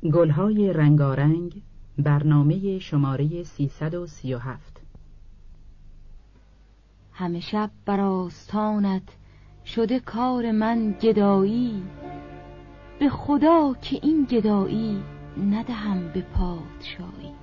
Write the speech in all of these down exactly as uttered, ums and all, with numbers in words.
گلهای رنگارنگ، برنامه شماره سیصد و سی و هفت. همه شب بر آستانت شده کار من گدایی، به خدا که این گدایی ندهم به پادشاهی.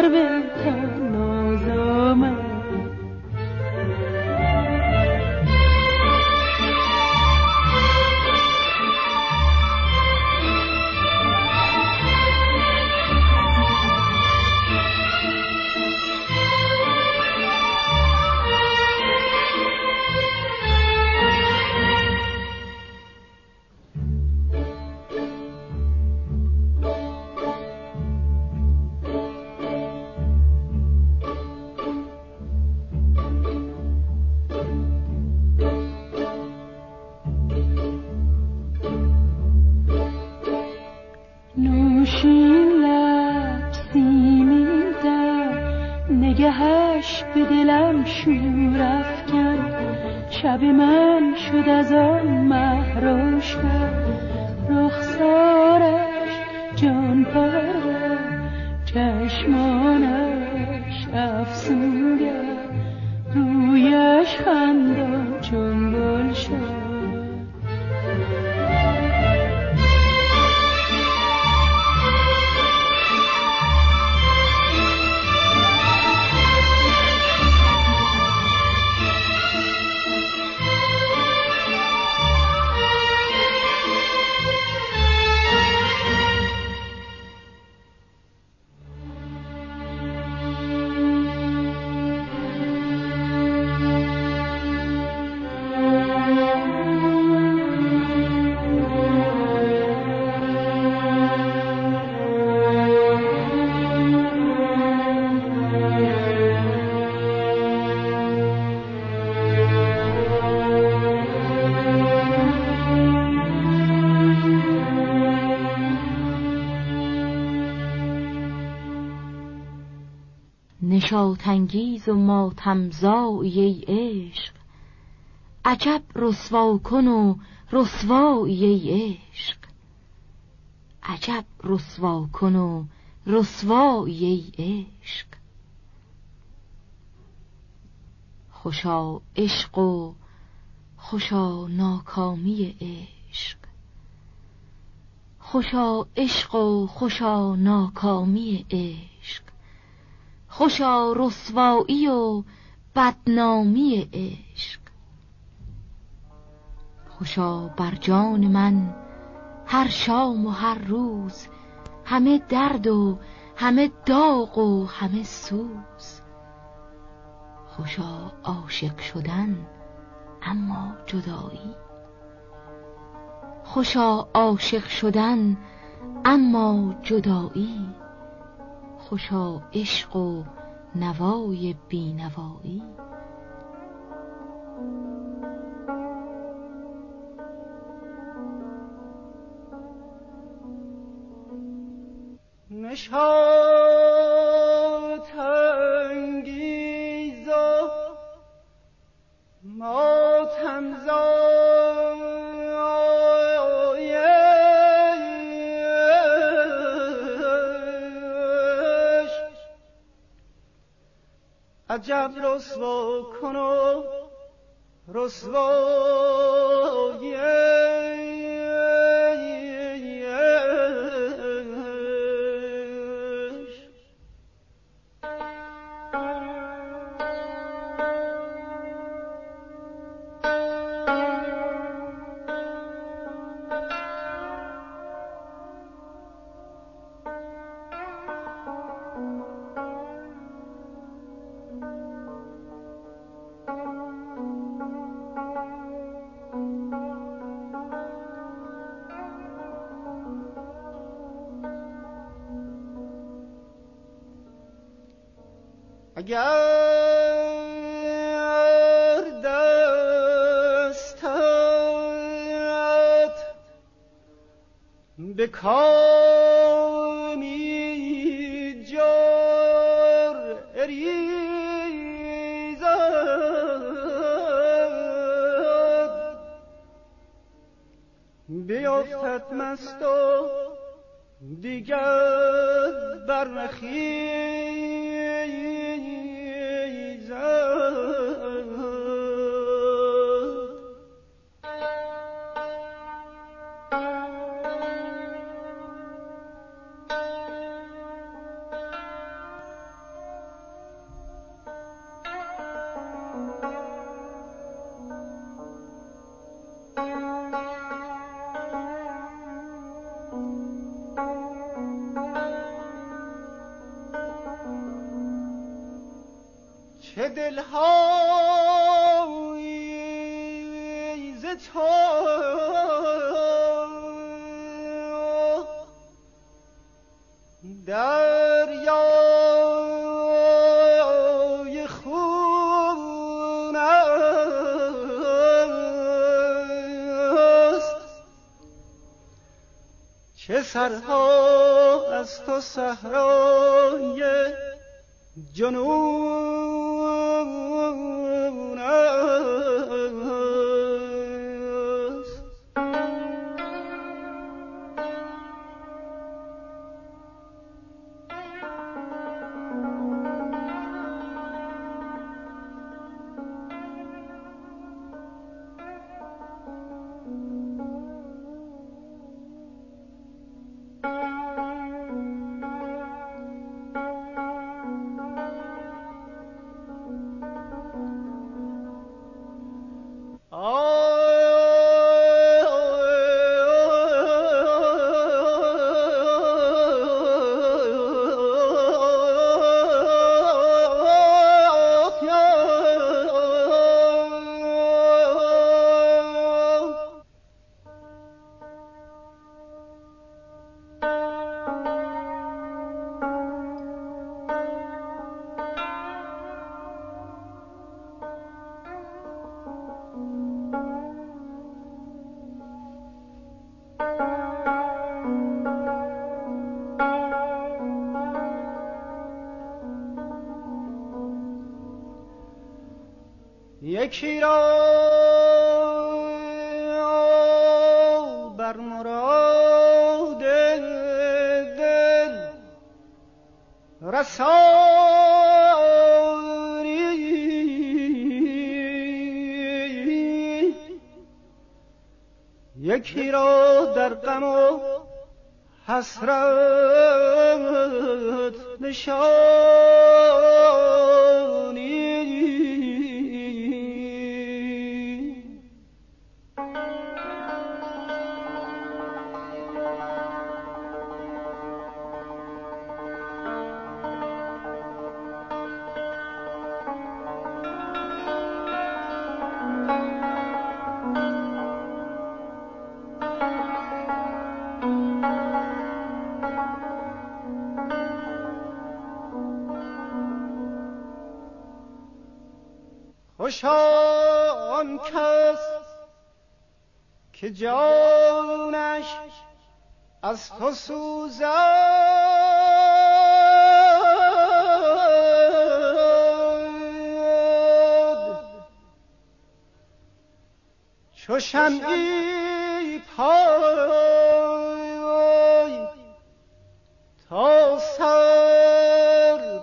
سر بکن نازم نگهش به دلم شور افکن شب من شد از آن مه روشن رخسارش جان پرور چشمانش افسونگر رویش خندان چون گلشن نشاط‌انگیز و ماتم‌زایی ای عشق عجب رسوا کن و رسوایی ای عشق عجب رسوا کن و رسوایی ای عشق خوشا عشق و خوشا ناکامی عشق خوشا عشق و خوشا ناکامی عشق خوشا رسوایی و بدنامی عشق خوشا بر جان من هر شام و هر روز همه درد و همه داغ و همه سوز خوشا عاشق شدن اما جدایی خوشا عاشق شدن اما جدایی خوشا عشق و نوای بینوایی نشاط‌انگیزا ماتم‌زا عجب رسوا کن و رسوایی اگر دستت به کامی جار ریزد بیافتد مست و دیگر برنخیزد چه دل‌هایی ز تو دریای خون است، چه سرها از تو صحرای جنون است. یکی را بر مراد دل رسانی، یکی را در غم و حسرت نشانی. خوشا آن کس که جانش از تو سوزد، چو شمعی پای تا سر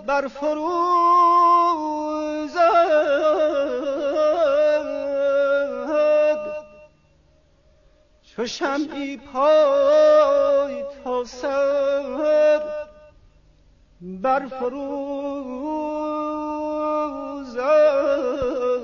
برفروزد، چو شمعی پای تا سر برفروزد.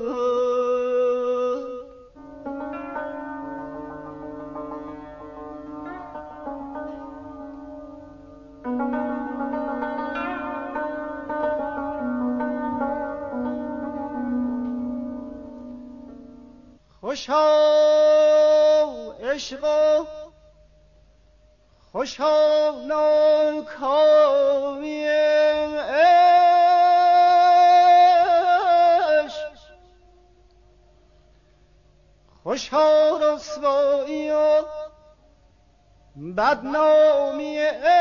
خوشا عشق و خوشا ناکامی عشق، خوشا رسوایی و بدنامی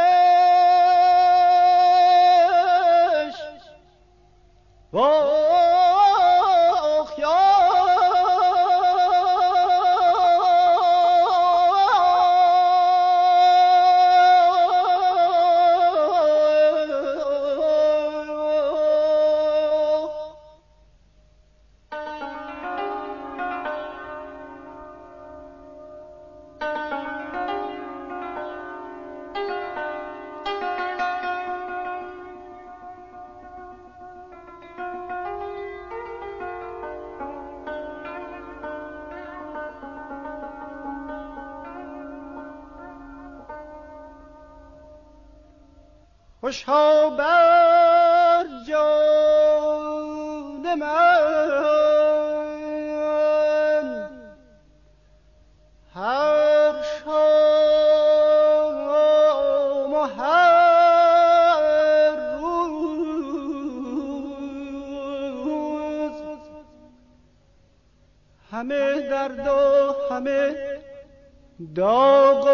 عشق، با خوشا بر جان من هر شام و هر روز همه درد و همه داغ و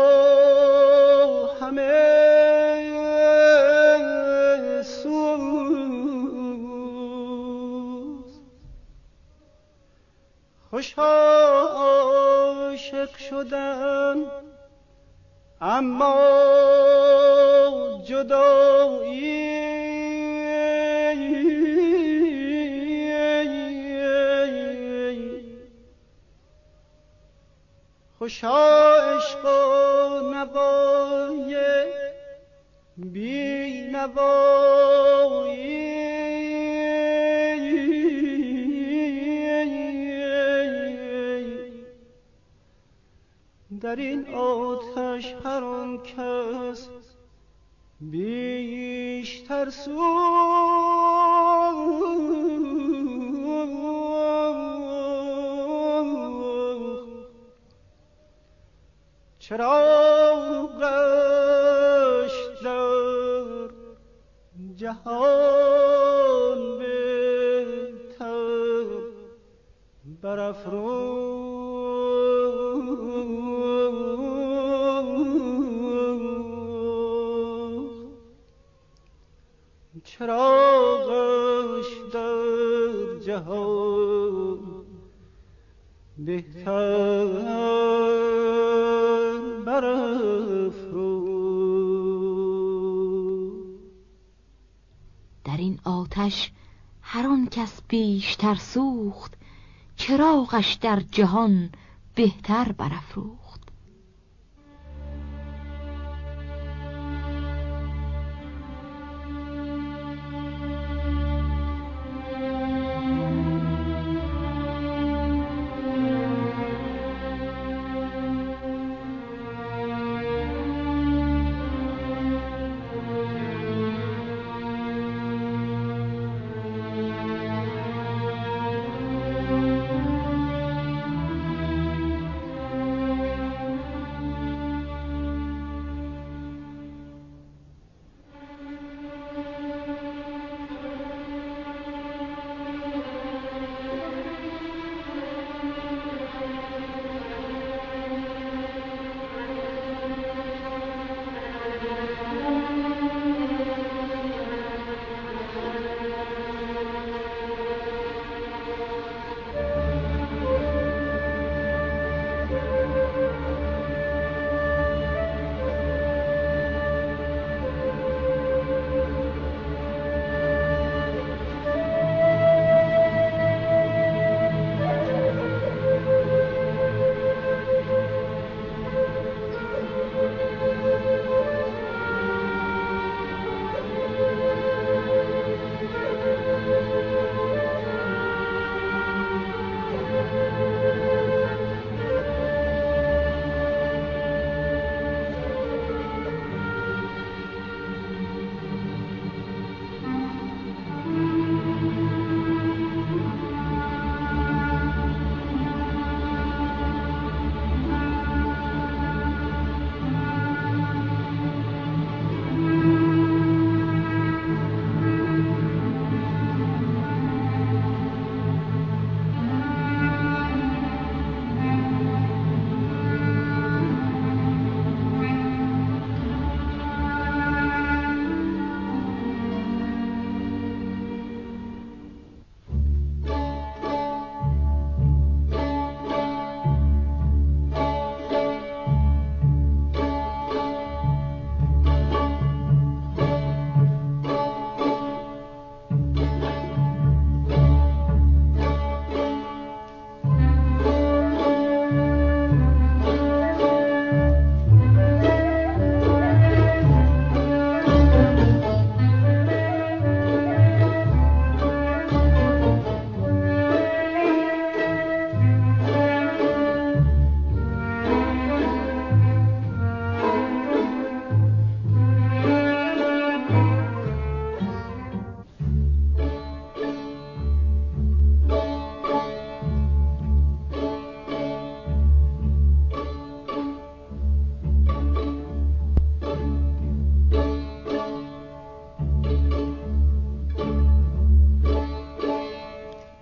همه خوش عاشق شدن اما جدایی خوش عشق و نوای بی نوایی در این آتش هر آن کس بیشتر سوخت چراغش در جهان بهتر برافروخت چراغش در جهان بهتر برافروخت. در این آتش هر آن کس بیشتر سوخت چراغش در جهان بهتر برافروخت.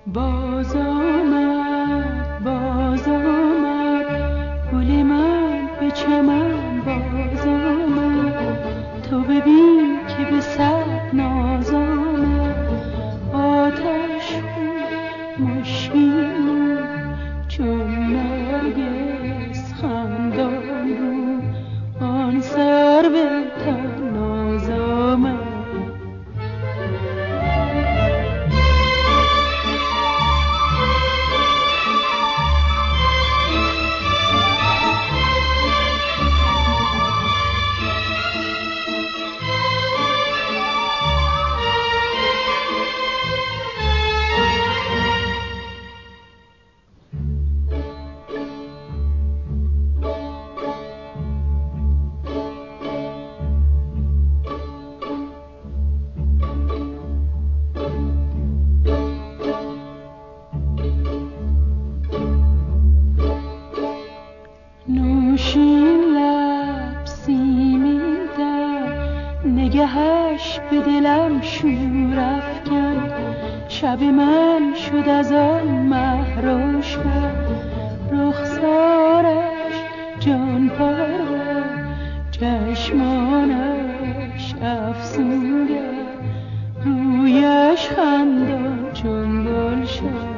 باز آمد باز آمد گل من به چمن باز آمد تو ببین که به صد ناز آمد آتش مشکین چون نرگس خندان رو آن سر به تناز آمد نگهش به دلم شور افکن شب من شد از آن مه روشن رخسارش جان پرور چشمانش افسونگر رویش خندان چون گلشن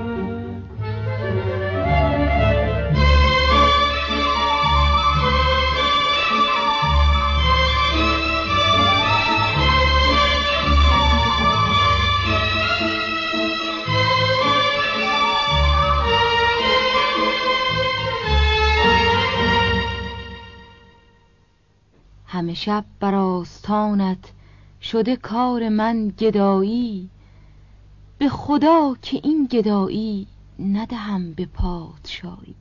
همه شب بر آستانت شده کار من گدایی به خدا که این گدایی ندهم به پادشاهی.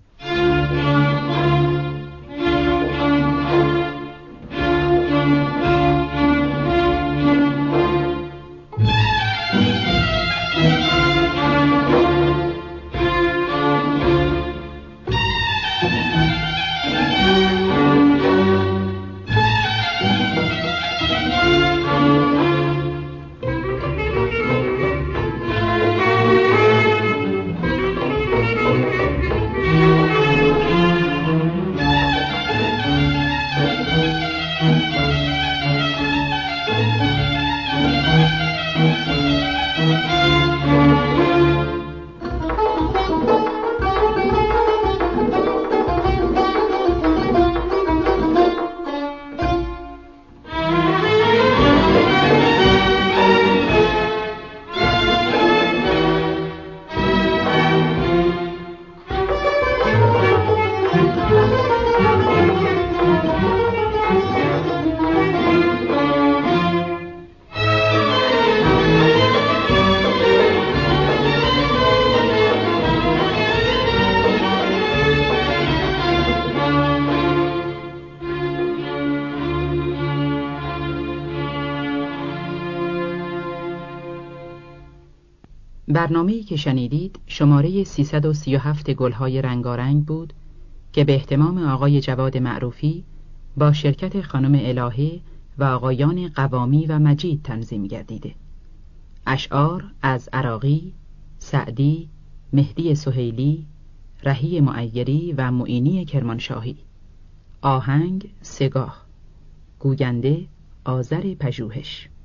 برنامه‌ای که شنیدید شماره سیصد و سی و هفت گلهای رنگارنگ بود که به اهتمام آقای جواد معروفی با شرکت خانم الهه و آقایان قوامی و مجید تنظیم گردیده. اشعار از عراقی، سعدی، مهدی سهیلی، رهی معیری و معینی کرمانشاهی. آهنگ سگاه، گوینده آذر پژوهش.